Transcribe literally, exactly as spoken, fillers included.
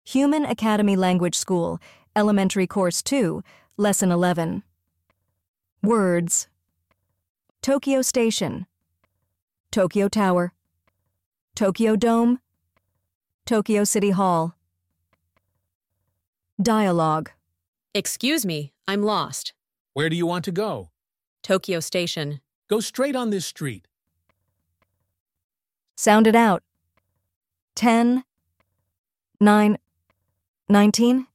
Human Academy Language School, Elementary Course two, Lesson eleven. Words. Tokyo Station, Tokyo Tower, Tokyo Dome, Tokyo City Hall. Dialogue. Excuse me, I'm lost. Where do you want to go? Tokyo Station. Go straight on this street. Sound it out. Ten, nine, nineteen.